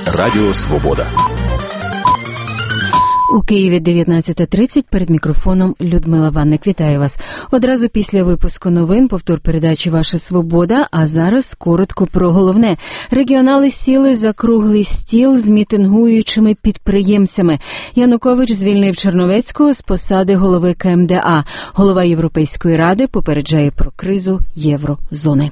Радіо Свобода. У Києві 19:30, перед мікрофоном Людмила Ванник. Вітаю вас. Одразу після випуску новин повтор передачі «Ваша свобода», а зараз коротко про головне. Регіонали сіли за круглий стіл з мітингуючими підприємцями. Янукович звільнив Черновецького з посади голови КМДА. Голова Європейської ради попереджає про кризу єврозони.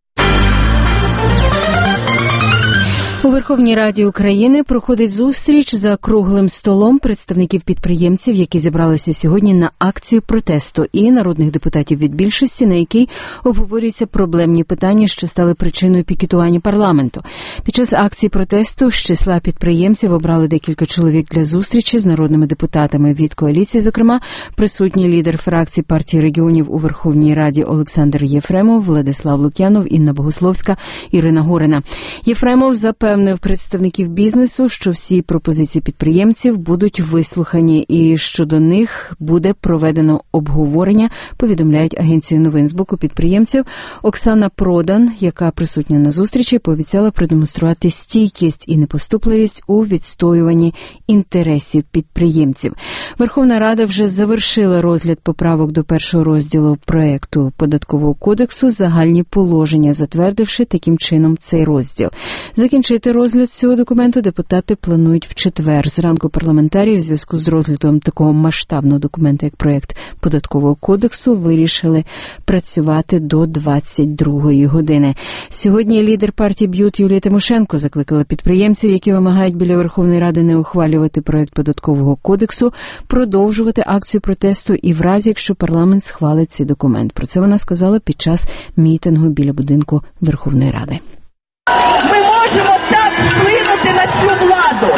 У Верховній Раді України проходить зустріч за круглим столом представників підприємців, які зібралися сьогодні на акцію протесту, і народних депутатів від більшості, на якій обговорюються проблемні питання, що стали причиною пікетування парламенту. Під час акції протесту з числа підприємців обрали декілька чоловік для зустрічі з народними депутатами від коаліції, зокрема, присутній лідер фракції партії регіонів у Верховній Раді Олександр Єфремов, Владислав Лук'янов, Інна Богословська, Ірина Горина. Єфремов запевнив представників бізнесу, що всі пропозиції підприємців будуть вислухані і що до них буде проведено обговорення, повідомляють агенції новин. З боку підприємців Оксана Продан, яка присутня на зустрічі, пообіцяла продемонструвати стійкість і непоступливість у відстоюванні інтересів підприємців. Верховна Рада вже завершила розгляд поправок до першого розділу проекту Податкового кодексу «Загальні положення», затвердивши таким чином цей розділ. Закінчити розгляд цього документу депутати планують в четвер. Зранку парламентарії в зв'язку з розглядом такого масштабного документа, як проект Податкового кодексу, вирішили працювати до 22-ї години. Сьогодні лідер партії «Б'ют» Юлія Тимошенко закликала підприємців, які вимагають біля Верховної Ради не ухвалювати проект Податкового кодексу, продовжувати акцію протесту і в разі, якщо парламент схвалить цей документ. Про це вона сказала під час мітингу біля будинку Верховної Ради. Ми можемо так вплинути на цю владу.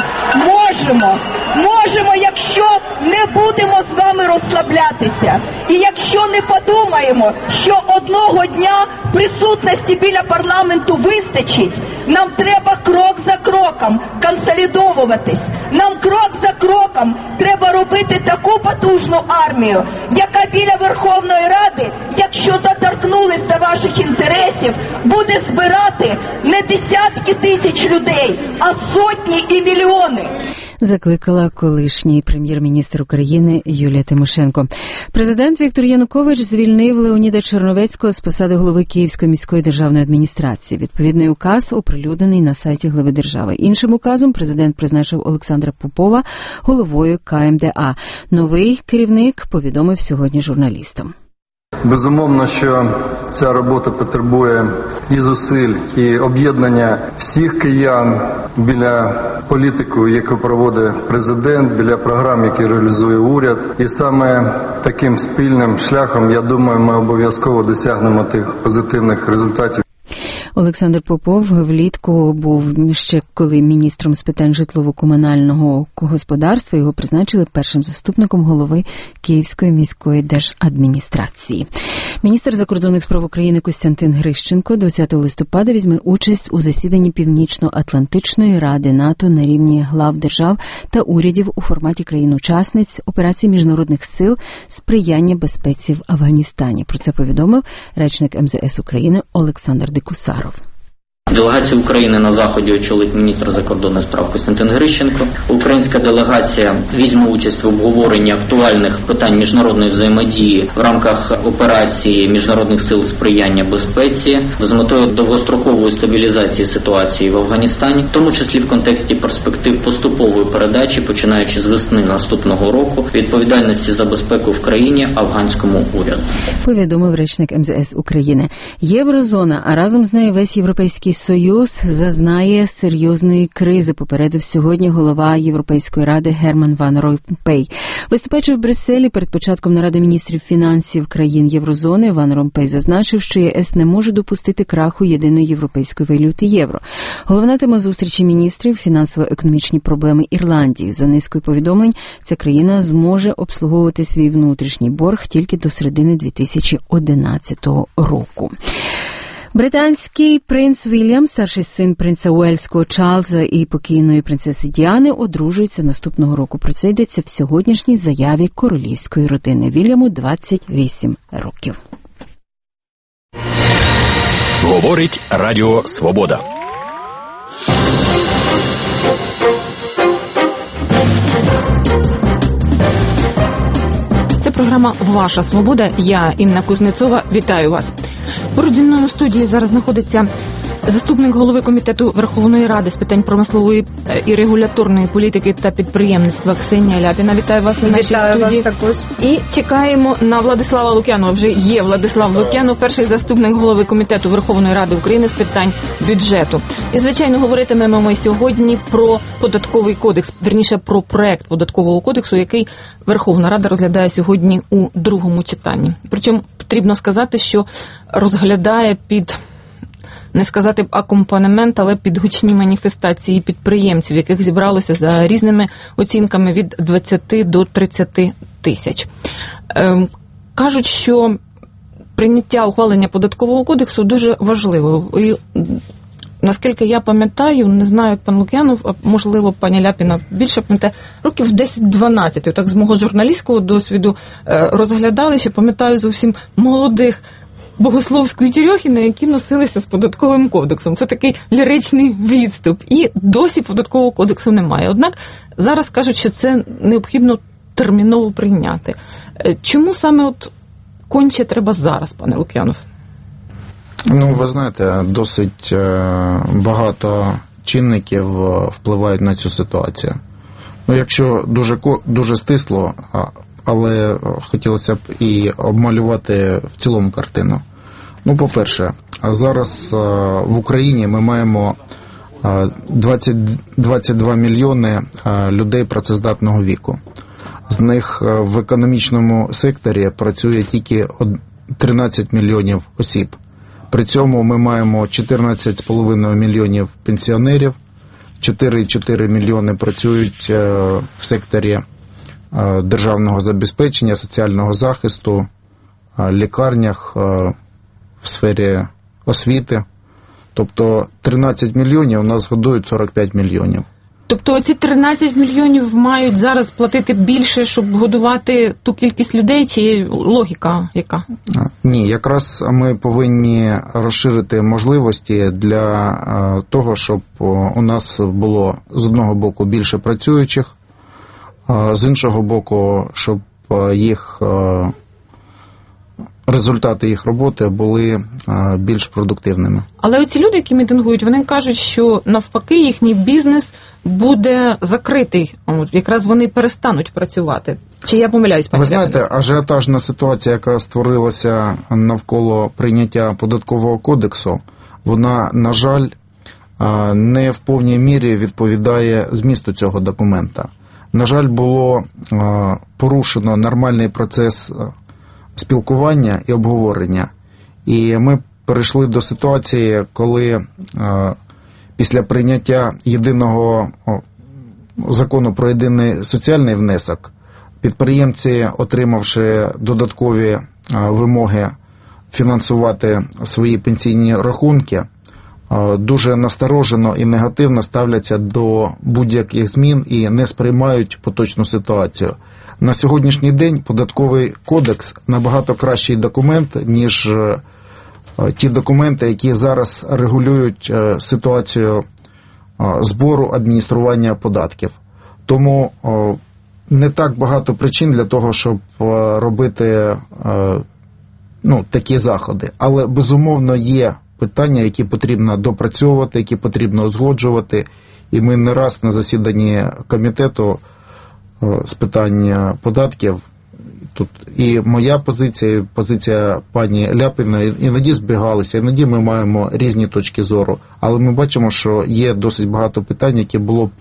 Можемо, якщо не будемо з вами розслаблятися. І якщо не подумаємо, що одного дня присутності біля парламенту вистачить, нам треба крок за кроком консолідовуватись. Нам крок за кроком треба робити таку потужну армію, яка біля Верховної Ради, якщо доторкнулись до ваших інтересів, буде збирати не десятки тисяч людей, а сотні і мільйони. Закликала колишній прем'єр-міністр України Юлія Тимошенко. Президент Віктор Янукович звільнив Леоніда Черновецького з посади голови Київської міської державної адміністрації. Відповідний указ оприлюднений на сайті глави держави. Іншим указом президент призначив Олександра Попова головою КМДА. Новий керівник повідомив сьогодні журналістам. Безумовно, що ця робота потребує і зусиль, і об'єднання всіх киян біля політики, яку проводить президент, біля програм, які реалізує уряд. І саме таким спільним шляхом, я думаю, ми обов'язково досягнемо тих позитивних результатів. Олександр Попов влітку був ще коли міністром з питань житлово-комунального господарства. Його призначили першим заступником голови Київської міської держадміністрації. Міністр закордонних справ України Костянтин Грищенко 20 листопада візьме участь у засіданні Північно-Атлантичної ради НАТО на рівні глав держав та урядів у форматі країн-учасниць операції міжнародних сил сприяння безпеці в Афганістані. Про це повідомив речник МЗС України Олександр Дикусаров. Делегацію України на Заході очолить міністр закордонних справ Костянтин Грищенко. Українська делегація візьме участь в обговоренні актуальних питань міжнародної взаємодії в рамках операції міжнародних сил сприяння безпеці з метою довгострокової стабілізації ситуації в Афганістані, в тому числі в контексті перспектив поступової передачі, починаючи з весни наступного року, відповідальності за безпеку в країні афганському уряду. Повідомив речник МЗС України. Єврозона, а разом з нею весь Європейський Союз зазнає серйозної кризи, попередив сьогодні голова Європейської ради Герман Ван Ромпей. Виступаючи в Брюсселі перед початком наради міністрів фінансів країн Єврозони, Ван Ромпей зазначив, що ЄС не може допустити краху єдиної європейської валюти євро. Головна тема зустрічі міністрів – фінансово-економічні проблеми Ірландії. За низкою повідомлень, ця країна зможе обслуговувати свій внутрішній борг тільки до середини 2011 року. Британський принц Вільям, старший син принца Уельського Чарльза і покійної принцеси Діани, одружуються наступного року. Про це йдеться в сьогоднішній заяві королівської родини. Вільяму 28 років. Говорить Радіо Свобода. програма «Ваша свобода». Я, Інна Кузнецова, вітаю вас. Поруч зі мною у студії зараз знаходиться заступник голови Комітету Верховної Ради з питань промислової і регуляторної політики та підприємництва Ксенія Ляпіна. Вітаю вас у нашій студії. Вітаю вас також. І чекаємо на Владислава Лук'янова. Вже є Владислав Лук'янов, перший заступник голови Комітету Верховної Ради України з питань бюджету. І, звичайно, говоритимемо ми сьогодні про податковий кодекс, вірніше, про проект податкового кодексу, який Верховна Рада розглядає сьогодні у другому читанні. Причому потрібно сказати, що розглядає під, не сказати акомпанемент, але під гучні маніфестації підприємців, яких зібралося за різними оцінками від 20 до 30 тисяч. Кажуть, що прийняття ухвалення податкового кодексу дуже важливо. І, наскільки я пам'ятаю, не знаю, як пан Лук'янов, а можливо, пані Ляпіна більше пам'ятає, років 10-12, так з мого журналістського досвіду розглядали, що пам'ятаю зовсім молодих Богословську і Тюрьохіна, які носилися з податковим кодексом. Це такий ліричний відступ. І досі податкового кодексу немає. Однак зараз кажуть, що це необхідно терміново прийняти. Чому саме от конче треба зараз, пане Лук'янов? Ну, ви знаєте, досить багато чинників впливають на цю ситуацію. Ну, якщо дуже стисло, але хотілося б і обмалювати в цілому картину. Ну, по-перше, зараз в Україні ми маємо 22 мільйони людей працездатного віку. З них в економічному секторі працює тільки 13 мільйонів осіб. При цьому ми маємо 14,5 мільйонів пенсіонерів, 4,4 мільйони працюють в секторі державного забезпечення, соціального захисту, лікарнях, в сфері освіти. Тобто 13 мільйонів у нас годують 45 мільйонів. Тобто ці 13 мільйонів мають зараз платити більше, щоб годувати ту кількість людей, чи логіка яка? Ні, якраз ми повинні розширити можливості для того, щоб у нас було з одного боку більше працюючих, з іншого боку, щоб результати їх роботи були більш продуктивними. Але оці люди, які мітингують, вони кажуть, що навпаки їхній бізнес буде закритий. Якраз вони перестануть працювати. Чи я помиляюсь, пані Ляпіна? Ви знаєте, ажіотажна ситуація, яка створилася навколо прийняття податкового кодексу, вона, на жаль, не в повній мірі відповідає змісту цього документа. На жаль, було порушено нормальний процес спілкування і обговорення. І ми перейшли до ситуації, коли після прийняття єдиного закону про єдиний соціальний внесок, підприємці, отримавши додаткові вимоги фінансувати свої пенсійні рахунки, дуже насторожено і негативно ставляться до будь-яких змін і не сприймають поточну ситуацію. На сьогоднішній день податковий кодекс набагато кращий документ, ніж ті документи, які зараз регулюють ситуацію збору, адміністрування податків. Тому не так багато причин для того, щоб робити такі заходи. Але, безумовно, є питання, які потрібно допрацьовувати, які потрібно узгоджувати. І ми не раз на засіданні комітету з питань податків, тут і моя позиція, і позиція пані Ляпіної іноді збігалися, іноді ми маємо різні точки зору. Але ми бачимо, що є досить багато питань, які було б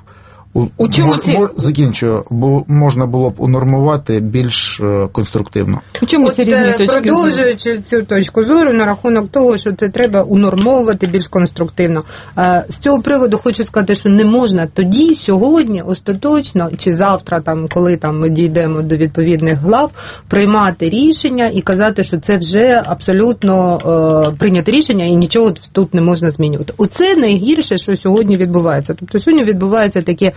можна було б унормувати більш конструктивно. У чому ці різні точки зору? Продовжуючи цю точку зору на рахунок того, що це треба унормовувати більш конструктивно. З цього приводу хочу сказати, що не можна тоді, сьогодні, остаточно, чи завтра, коли ми дійдемо до відповідних глав, приймати рішення і казати, що це вже абсолютно прийняте рішення і нічого тут не можна змінювати. Оце найгірше, що сьогодні відбувається. Тобто сьогодні відбувається таке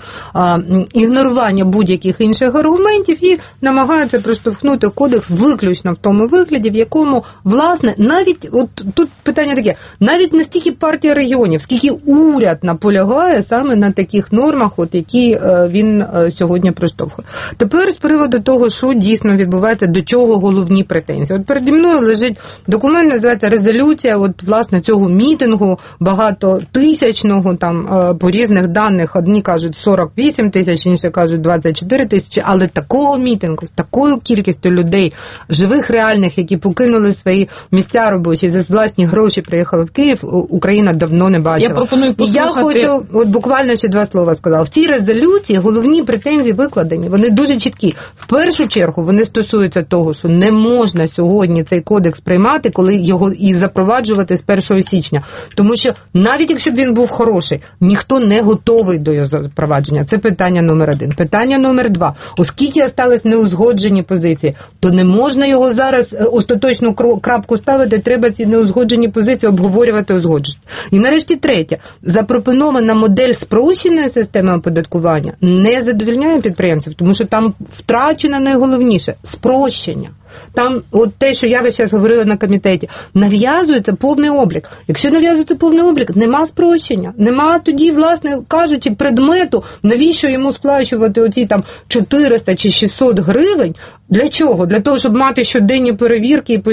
ігнорування будь-яких інших аргументів і намагаються проштовхнути кодекс виключно в тому вигляді, в якому, власне, навіть, от тут питання таке, навіть не стільки партія регіонів, скільки уряд наполягає саме на таких нормах, от які він сьогодні проштовхує. Тепер з приводу того, що дійсно відбувається, до чого головні претензії. От переді мною лежить документ, називається резолюція, от, власне, цього мітингу багатотисячного, там, по різних даних, одні кажуть 48 тисяч, інші кажуть 24 тисячі, але такого мітингу, з такою кількістю людей, живих, реальних, які покинули свої місця робочі, за власні гроші приїхали в Київ, Україна давно не бачила. Я пропоную послухати. І я хочу, от буквально ще 2 слова сказала. В цій резолюції головні претензії викладені, вони дуже чіткі. В першу чергу вони стосуються того, що не можна сьогодні цей кодекс приймати, коли його і запроваджувати з 1 січня. Тому що навіть якщо б він був хороший, ніхто не готовий до його запровадження. Це питання номер 1. Питання номер 2. Оскільки остались неузгоджені позиції, то не можна його зараз остаточну крапку ставити, треба ці неузгоджені позиції обговорювати, узгоджувати. І нарешті третє. Запропонована модель спрощеної системи оподаткування не задовольняє підприємців, тому що там втрачено найголовніше – спрощення. Там, от те, що я весь час говорила на комітеті, нав'язується повний облік. Якщо нав'язується повний облік, нема спрощення. Нема тоді, власне кажучи, предмету, навіщо йому сплачувати оці там 400 чи 600 гривень. Для чого? Для того, щоб мати щоденні перевірки і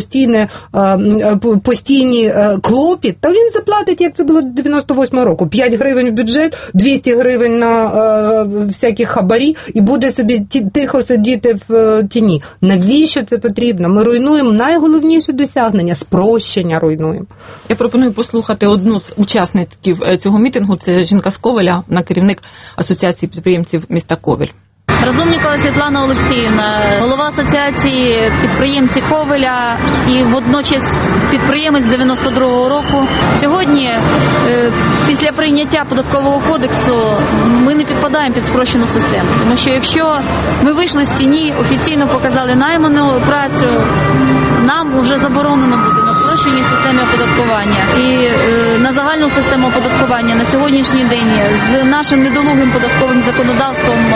постійні клопіт. Та він заплатить, як це було до 98-го року. 5 гривень в бюджет, 200 гривень на всякі хабарі і буде собі тихо сидіти в тіні. Навіщо це потрібно? Ми руйнуємо найголовніше досягнення – спрощення руйнуємо. Я пропоную послухати одну з учасників цього мітингу. Це жінка з Ковеля, вона керівник Асоціації підприємців міста Ковель. Разумнікова Світлана Олексіївна, голова Асоціації підприємців Ковеля і водночас підприємець 92-го року. Сьогодні, після прийняття податкового кодексу, ми не підпадаємо під спрощену систему. Тому що якщо ми вийшли з тіні, офіційно показали найману працю, нам вже заборонено бути на спрощеній системі оподаткування. І на загальну систему оподаткування на сьогоднішній день з нашим недолугим податковим законодавством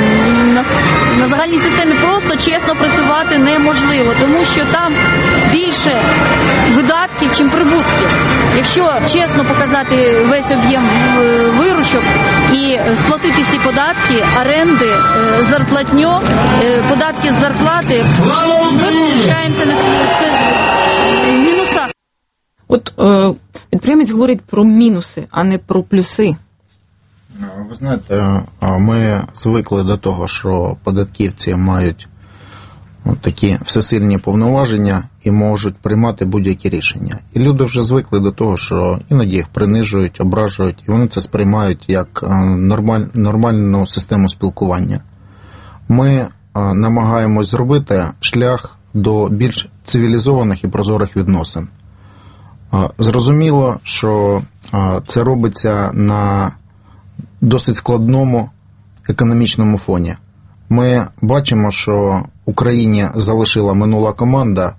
на загальній системі просто чесно працювати неможливо, тому що там більше видатків, чим прибутків. Якщо чесно показати весь об'єм виручок і сплатити всі податки, оренди, зарплатню, податки з зарплати, ми виходимо на мінусах. От підприємець говорить про мінуси, а не про плюси. Ви знаєте, ми звикли до того, що податківці мають такі всесильні повноваження і можуть приймати будь-які рішення. І люди вже звикли до того, що іноді їх принижують, ображують, і вони це сприймають як нормальну систему спілкування. Ми намагаємось зробити шлях до більш цивілізованих і прозорих відносин. Зрозуміло, що це робиться на досить складному економічному фоні. Ми бачимо, що Україні залишила минула команда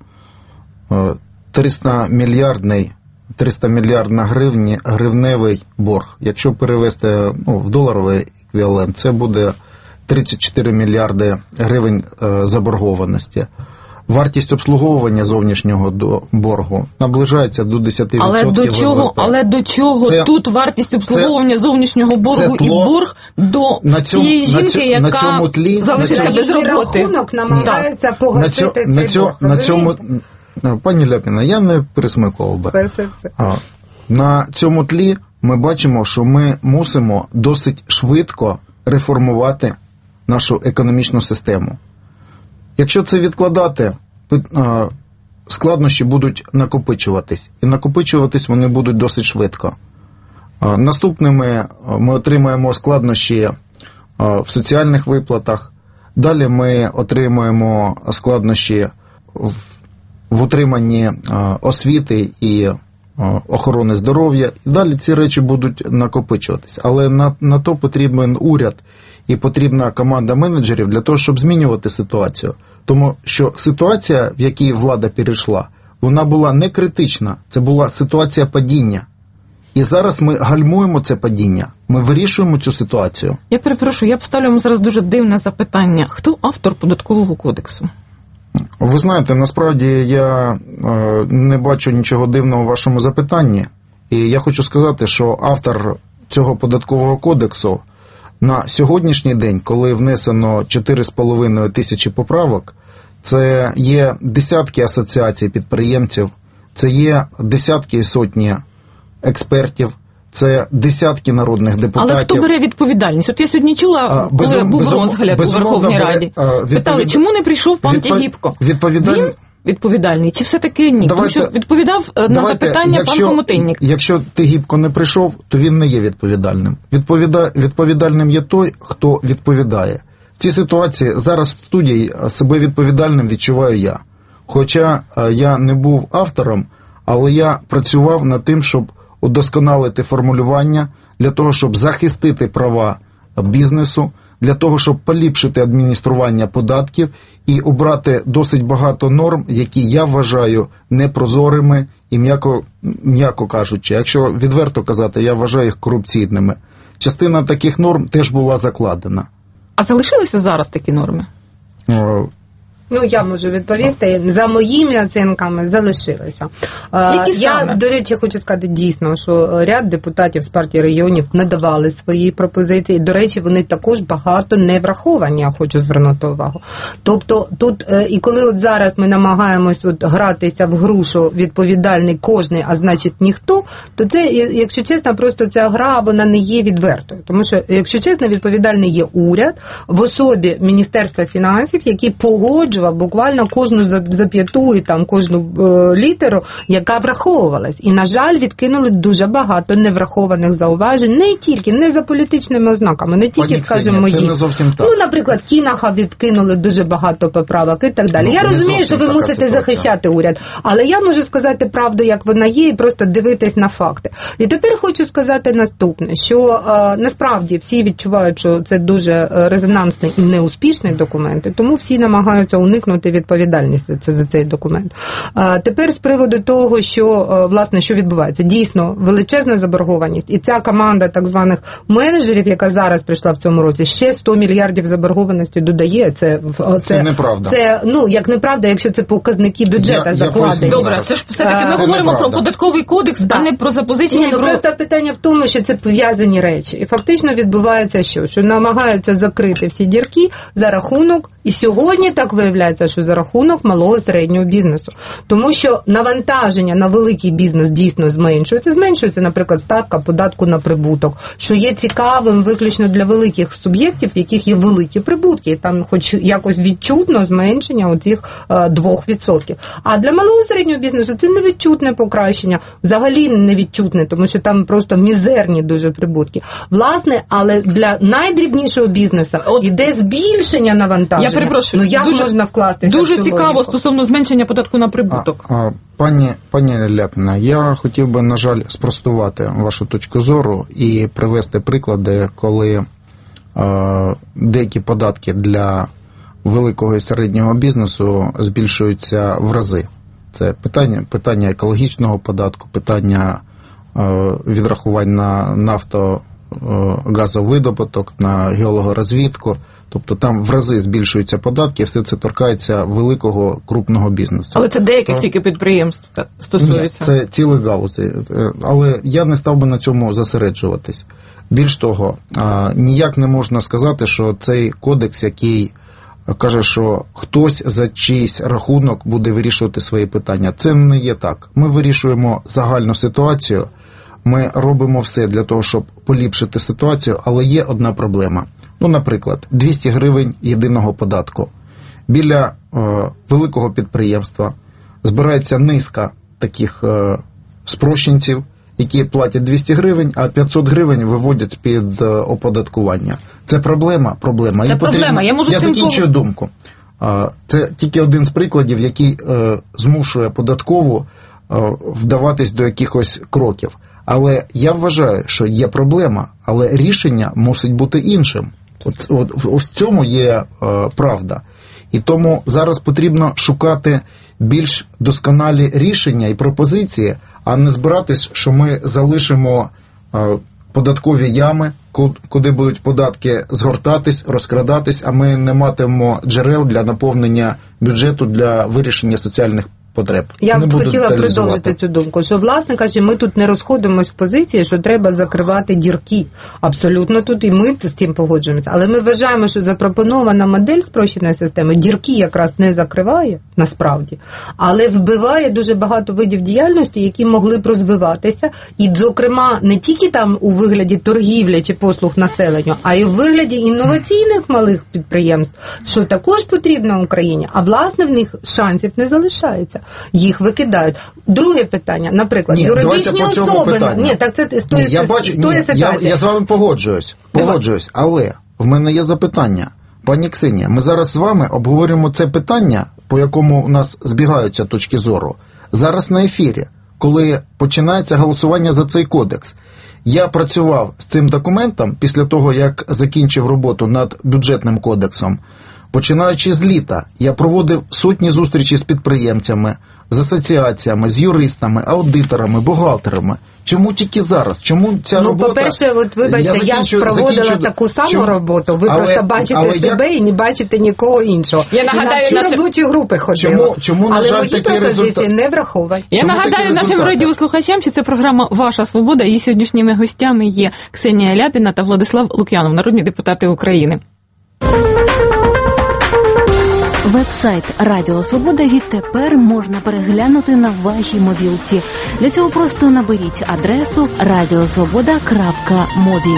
300 мільярдна гривневий борг. Якщо перевести в доларовий еквівалент, це буде 34 мільярди гривень заборгованості. Вартість обслуговування зовнішнього боргу наближається до 10% ВВП. Але до чого тут вартість обслуговування зовнішнього боргу і борг до цієї жінки, яка залишиться без роботи? Рахунок намагається погасити цей борг. Пані Ляпіна, я не пересмикував би. Все. На цьому тлі ми бачимо, що ми мусимо досить швидко реформувати нашу економічну систему. Якщо це відкладати, складнощі будуть накопичуватись. І накопичуватись вони будуть досить швидко. Наступними ми отримаємо складнощі в соціальних виплатах. Далі ми отримаємо складнощі в утриманні освіти і охорони здоров'я. І далі ці речі будуть накопичуватись. Але на то потрібен уряд і потрібна команда менеджерів для того, щоб змінювати ситуацію. Тому що ситуація, в якій влада перейшла, вона була не критична, це була ситуація падіння. І зараз ми гальмуємо це падіння, ми вирішуємо цю ситуацію. Я перепрошую, я поставлю вам зараз дуже дивне запитання. Хто автор податкового кодексу? Ви знаєте, насправді я не бачу нічого дивного в вашому запитанні. І я хочу сказати, що автор цього податкового кодексу на сьогоднішній день, коли внесено 4,5 тисячі поправок, це є десятки асоціацій підприємців, це є десятки і сотні експертів, це десятки народних депутатів. Але хто бере відповідальність? От я сьогодні чула, коли був розгляд у Верховній Раді. Питали, чому не прийшов пан Тігіпко? Він відповідальний? Чи все-таки ні? Тому що відповідав на запитання пан Хомутиннік. Якщо Тігіпко не прийшов, то він не є відповідальним. Відповідальним є той, хто відповідає. В цій ситуації зараз в студії себе відповідальним відчуваю я. Хоча я не був автором, але я працював над тим, щоб удосконалити формулювання, для того, щоб захистити права бізнесу, для того, щоб поліпшити адміністрування податків і обрати досить багато норм, які я вважаю непрозорими і, м'яко кажучи, якщо відверто казати, я вважаю їх корупційними. Частина таких норм теж була закладена. А залишилися зараз такі норми? Я можу відповісти. За моїми оцінками залишилися. Я, до речі, хочу сказати дійсно, що ряд депутатів з партії регіонів надавали свої пропозиції. До речі, вони також багато не враховані, я хочу звернути увагу. Тобто тут, і коли от зараз ми намагаємось гратися в гру, що відповідальний кожний, а значить ніхто, то це, якщо чесно, просто ця гра, вона не є відвертою. Тому що, якщо чесно, відповідальний є уряд в особі Міністерства фінансів, який погоджує буквально кожну зап'яту і там кожну літеру, яка враховувалась. І, на жаль, відкинули дуже багато неврахованих зауважень, не за політичними ознаками, не тільки, скажімо, мої. Це не зовсім так. Наприклад, Кінаха відкинули дуже багато поправок і так далі. Я розумію, що ви мусите захищати уряд, але я можу сказати правду, як вона є, і просто дивитись на факти. І тепер хочу сказати наступне, що насправді всі відчувають, що це дуже резонансний і неуспішний документ, і тому всі намагаються уникнути відповідальності за цей документ. Тепер з приводу того, що, власне, що відбувається. Дійсно, величезна заборгованість. І ця команда так званих менеджерів, яка зараз прийшла в цьому році, ще 100 мільярдів заборгованості додає. Це неправда. Це, як неправда, якщо це показники бюджету закладені. Добре, це ж все-таки ми говоримо неправда. Про податковий кодекс, а не про запозичення. Просто питання в тому, що це пов'язані речі. І фактично відбувається що намагаються закрити всі дірки за рахунок, і сьогодні так виявляється, що за рахунок малого і середнього бізнесу. Тому що навантаження на великий бізнес дійсно зменшується, наприклад, ставка податку на прибуток, що є цікавим виключно для великих суб'єктів, в яких є великі прибутки, і там хоч якось відчутно зменшення оцих 2%. А для малого і середнього бізнесу це невідчутне покращення, взагалі невідчутне, тому що там просто мізерні дуже прибутки. Власне, але для найдрібнішого бізнесу йде збільшення навантаження. Я перепрошую, як можна вкластися дуже цікаво стосовно зменшення податку на прибуток. Пані Ляпіна, я хотів би, на жаль, спростувати вашу точку зору і привести приклади, коли деякі податки для великого і середнього бізнесу збільшуються в рази. Це питання екологічного податку, питання відрахувань на нафтогазовидобуток, на геологорозвідку. Тобто там в рази збільшуються податки, все це торкається великого, крупного бізнесу. Але це деяких тільки підприємств стосується? Ні, це цілих галузей. Але я не став би на цьому зосереджуватись. Більш того, ніяк не можна сказати, що цей кодекс, який каже, що хтось за чийсь рахунок буде вирішувати свої питання. Це не є так. Ми вирішуємо загальну ситуацію, ми робимо все для того, щоб поліпшити ситуацію, але є одна проблема. Наприклад, 200 гривень єдиного податку. Біля великого підприємства збирається низка таких спрощенців, які платять 200 гривень, а 500 гривень виводять під оподаткування. Це проблема? Проблема. Це проблема. Я закінчую думку. Це тільки один з прикладів, який змушує податкову вдаватись до якихось кроків. Але я вважаю, що є проблема, але рішення мусить бути іншим. Ось в цьому є правда. І тому зараз потрібно шукати більш досконалі рішення і пропозиції, а не збиратись, що ми залишимо податкові ями, куди будуть податки згортатись, розкрадатись, а ми не матимемо джерел для наповнення бюджету для вирішення соціальних потреб. Я б хотіла продовжити цю думку, що, власне кажучи, ми тут не розходимось в позиції, що треба закривати дірки. Абсолютно тут і ми з цим погоджуємося. Але ми вважаємо, що запропонована модель спрощеної системи дірки якраз не закриває, насправді, але вбиває дуже багато видів діяльності, які могли б розвиватися. І, зокрема, не тільки там у вигляді торгівлі чи послуг населенню, а й у вигляді інноваційних малих підприємств, що також потрібно Україні, а, власне, в них шансів не залишається. Їх викидають. Друге питання, наприклад, юридичні особи. Ні, так це з тої ситуації. Я з вами погоджуюсь, але в мене є запитання. Пані Ксенія, ми зараз з вами обговорюємо це питання, по якому у нас збігаються точки зору, зараз на ефірі, коли починається голосування за цей кодекс. Я працював з цим документом після того, як закінчив роботу над бюджетним кодексом. Починаючи з літа, я проводив сотні зустрічей з підприємцями, з асоціаціями, з юристами, аудиторами, бухгалтерами. Чому тільки зараз? Чому ця робота... По-перше, от вибачте, я ж проводила таку саму роботу. Ви просто бачите себе і не бачите нікого іншого. Я нагадаю, наші робочі групи ходили. Чому, на жаль, такий результат? Не враховані. Я нагадаю нашим радіослухачам, що це програма «Ваша свобода», і сьогоднішніми гостями є Ксенія Ляпіна та Владислав Лук'янов, народні депутати України. Веб-сайт Радіо Свобода відтепер можна переглянути на вашій мобілці. Для цього просто наберіть адресу radiosvoboda.mobi.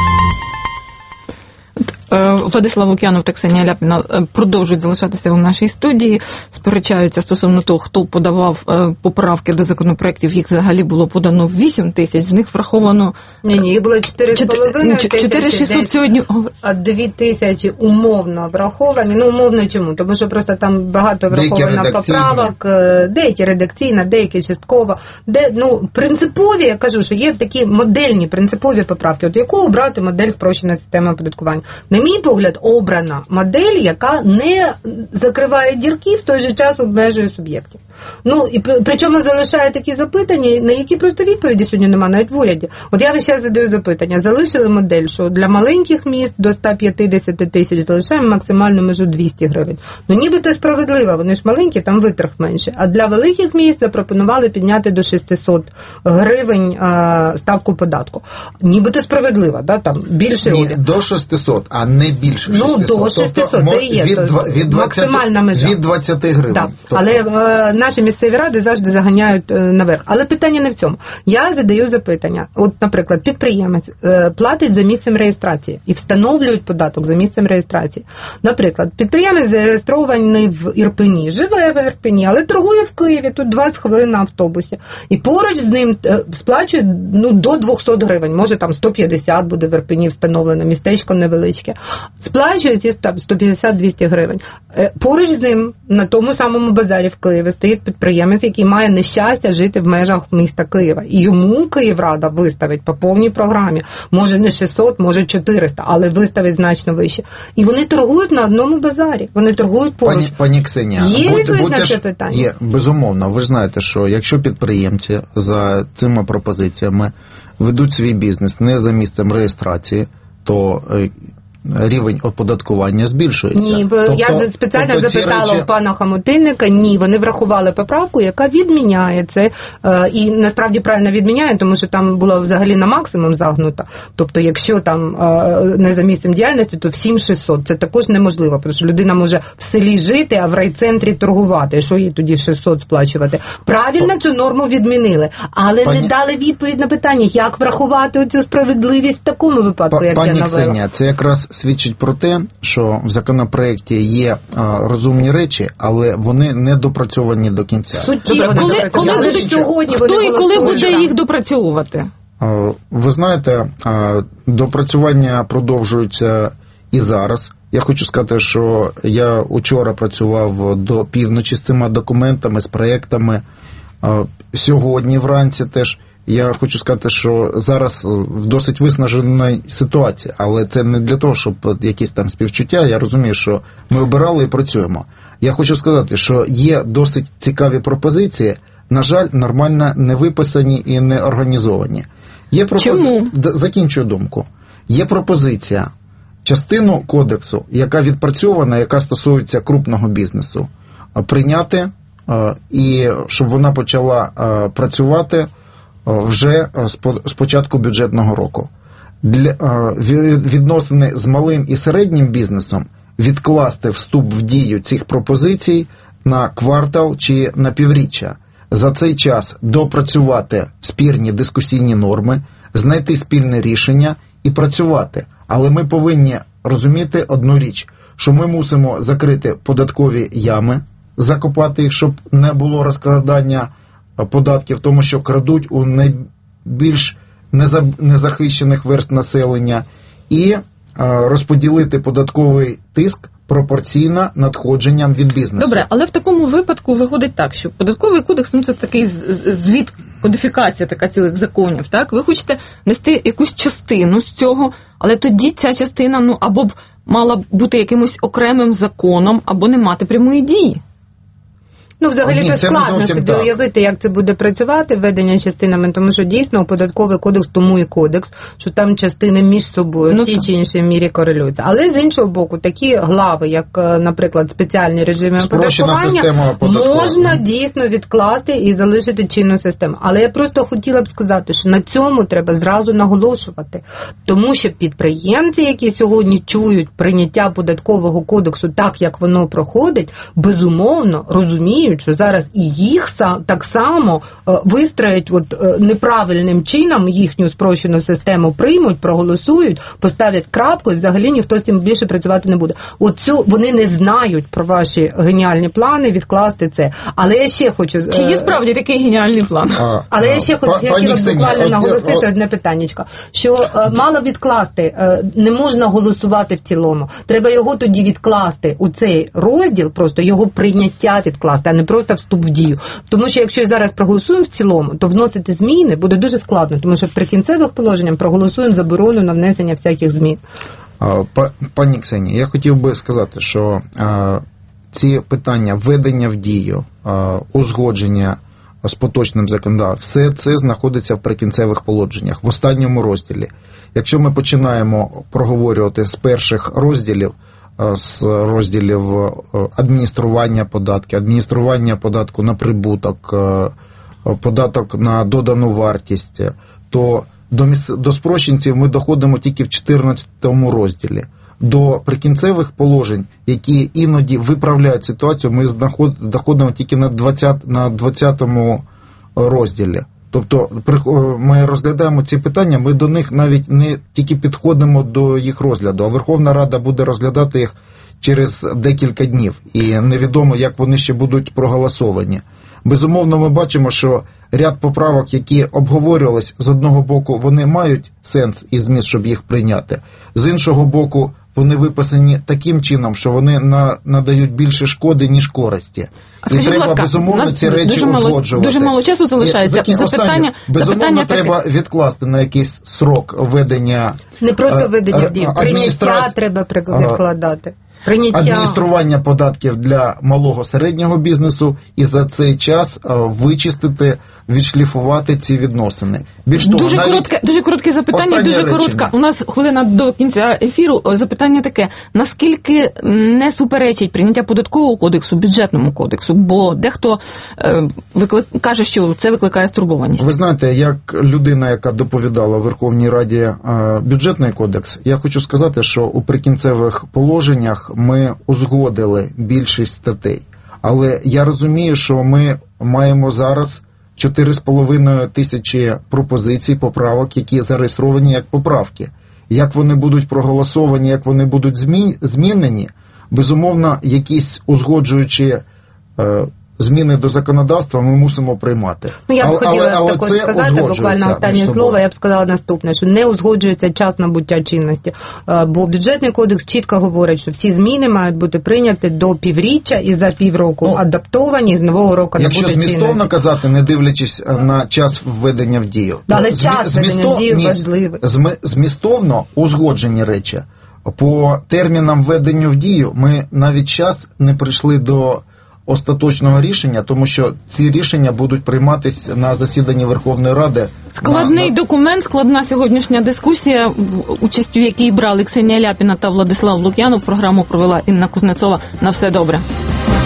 Владислав Лук'янов та Ксенія Ляпіна продовжують залишатися у нашій студії, сперечаються стосовно того, хто подавав поправки до законопроєктів. Їх взагалі було подано 8 тисяч, з них враховано... Ні, їх було 4,5 тисячі. 4600 сьогодні... А 2 тисячі умовно враховані. Ну, умовно чому? Тому що просто там багато враховано поправок, деякі редакційно, деякі частково. Принципові, я кажу, що є такі модельні принципові поправки. От яку обрати модель спрощеної системи оподаткування? На мій погляд, обрана модель, яка не закриває дірки, в той же час обмежує суб'єктів. І причому залишає такі запитання, на які просто відповіді сьогодні немає, навіть в уряді. От я ще задаю запитання. Залишили модель, що для маленьких міст до 150 тисяч залишаємо максимальну межу 200 гривень. Нібито справедливо, вони ж маленькі, там витрат менше. А для великих міст запропонували підняти до 600 гривень ставку податку. Нібито справедливо, да? Там більше... Ні, до 600, а не більше 600. До 600, тобто, це і є. Від 20, максимальна межа. Від 20 гривень. Так, але наші місцеві ради завжди заганяють наверх. Але питання не в цьому. Я задаю запитання. От, наприклад, підприємець платить за місцем реєстрації і встановлюють податок за місцем реєстрації. Наприклад, підприємець зареєстрований в Ірпені, живе в Ірпені, але торгує в Києві, тут 20 хвилин на автобусі. І поруч з ним сплачують до 200 гривень. Може, там 150 буде в Ірпені встановлено, містечко невеличке. Сплачують ці 150-200 гривень. Поруч з ним на тому самому базарі в Києві стоїть підприємець, який має нещастя жити в межах міста Києва. І йому Київрада виставить по повній програмі. Може не 600, може 400, але виставить значно вище. І вони торгують на одному базарі. Вони торгують поруч. Пані Ксенія, є відповідь на це питання? Є, безумовно. Ви ж знаєте, що якщо підприємці за цими пропозиціями ведуть свій бізнес не за місцем реєстрації, то рівень оподаткування збільшується. Ні, я спеціально запитала у пана Хамотильника, ні, вони врахували поправку, яка відміняє це, і насправді правильно відміняє, тому що там було взагалі на максимум загнуто. Тобто, якщо там не за місцем діяльності, то всім 600. Це також неможливо, тому що людина може в селі жити, а в райцентрі торгувати. Що їй тоді 600 сплачувати? Правильно цю норму відмінили, але не дали відповідь на питання, як врахувати оцю справедливість в такому випадку, як я навела. Пані Ксенія, це якраз свідчить про те, що в законопроекті є розумні речі, але вони не допрацьовані до кінця. Хто і коли буде їх допрацьовувати? Ви знаєте, допрацювання продовжуються і зараз. Я хочу сказати, що я учора працював до півночі з цими документами, з проєктами. Сьогодні вранці теж. Я хочу сказати, що зараз в досить виснажена ситуація, але це не для того, щоб якісь там співчуття. Я розумію, що ми обирали і працюємо. Я хочу сказати, що є досить цікаві пропозиції, на жаль, нормально не виписані і не організовані. Чому? Закінчую думку. Є пропозиція частину кодексу, яка відпрацьована, яка стосується крупного бізнесу, прийняти і щоб вона почала працювати вже з початку бюджетного року. Для відносини з малим і середнім бізнесом відкласти вступ в дію цих пропозицій на квартал чи на півріччя. За цей час допрацювати спірні дискусійні норми, знайти спільне рішення і працювати. Але ми повинні розуміти одну річ, що ми мусимо закрити податкові ями, закопати їх, щоб не було розкрадання податків, тому що крадуть у найбільш незахищених верств населення, і розподілити податковий тиск пропорційно надходженням від бізнесу. Добре, але в такому випадку виходить так, що податковий кодекс, це такий звіт, кодифікація така цілих законів, так? Ви хочете нести якусь частину з цього, але тоді ця частина, або б мала бути якимось окремим законом, або не мати прямої дії. Взагалі-то складно собі уявити, як це буде працювати, введення частинами, тому що дійсно податковий кодекс, тому і кодекс, що там частини між собою в тій чи іншій мірі корелюються. Але з іншого боку, такі глави, як, наприклад, спеціальні режими оподаткування, можна дійсно відкласти і залишити чинну систему. Але я просто хотіла б сказати, що на цьому треба зразу наголошувати, тому що підприємці, які сьогодні чують прийняття податкового кодексу так, як воно проходить, безумовно розуміють, що зараз і їх так само вистроять неправильним чином, їхню спрощену систему приймуть, проголосують, поставлять крапку, і взагалі ніхто з цим більше працювати не буде. Вони не знають про ваші геніальні плани відкласти це. Але я ще хочу... Чи є справді такий геніальний план? Але я ще хотіла буквально наголосити одне питаннячко, що мало відкласти, не можна голосувати в цілому. Треба його тоді відкласти у цей розділ, просто його прийняття відкласти, а не просто вступ в дію. Тому що якщо зараз проголосуємо в цілому, то вносити зміни буде дуже складно, тому що в прикінцевих положеннях проголосуємо заборону на внесення всяких змін. Пані Ксенія, я хотів би сказати, що ці питання введення в дію, узгодження з поточним законодавством, все це знаходиться в прикінцевих положеннях, в останньому розділі. Якщо ми починаємо проговорювати з перших розділів, з розділів адміністрування податку на прибуток, податок на додану вартість, то до спрощенців ми доходимо тільки в 14 розділі. До прикінцевих положень, які іноді виправляють ситуацію, ми доходимо тільки на 20 розділі. Тобто ми розглядаємо ці питання, ми до них навіть не тільки підходимо до їх розгляду, а Верховна Рада буде розглядати їх через декілька днів. І невідомо, як вони ще будуть проголосовані. Безумовно, ми бачимо, що ряд поправок, які обговорювались, з одного боку, вони мають сенс і зміст, щоб їх прийняти. З іншого боку, вони виписані таким чином, що вони надають більше шкоди, ніж користі. І треба, безумовно, ці речі узгоджувати. Дуже мало часу залишається. Безумовно, треба відкласти на якийсь срок введення... Не просто введення в дію, прийняття треба відкладати. Адміністрування податків для малого середнього бізнесу і за цей час вичистити, відшліфувати ці відносини. Більш того, дуже коротке запитання, дуже коротка. У нас хвилина до кінця ефіру. Запитання таке: наскільки не суперечить прийняття податкового кодексу бюджетному кодексу? Бо дехто каже, що це викликає стурбованість. Ви знаєте, як людина, яка доповідала в Верховній Раді бюджетний кодекс, я хочу сказати, що у прикінцевих положеннях ми узгодили більшість статей. Але я розумію, що ми маємо зараз 4,5 тисячі пропозицій, поправок, які зареєстровані як поправки. Як вони будуть проголосовані, як вони будуть змінені, безумовно, якісь узгоджуючі зміни до законодавства ми мусимо приймати. Я б хотіла також сказати, буквально останнє слово, я б сказала наступне, що не узгоджується час набуття чинності, бо бюджетний кодекс чітко говорить, що всі зміни мають бути прийняті до півріччя і за півроку адаптовані, і з нового року набуде чинності. Якщо змістовно казати, не дивлячись на час введення в дію. Але час введення в дію важливий. Змістовно узгоджені речі. По термінам введення в дію ми навіть час не прийшли до остаточного рішення, тому що ці рішення будуть прийматися на засіданні Верховної Ради. Складний документ, складна сьогоднішня дискусія, участю в якій брали Ксенія Ляпіна та Владислав Лук'янов. Програму провела Інна Кузнецова. На все добре.